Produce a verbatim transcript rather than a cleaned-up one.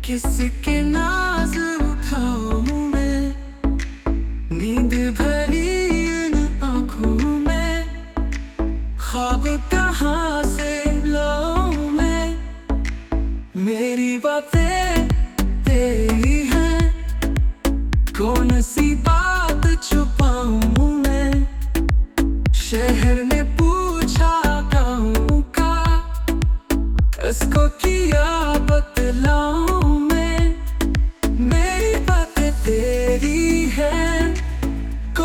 किसके नाज उठाऊं मैं, नींद भरी इन आँखों में ख्वाब कहाँ से लाऊं मैं। मेरी बातें तेरी हैं, कौन सी बात छुपाऊं मैं। शहर ने पूछा गाँव का, इसको किया बतलाऊं।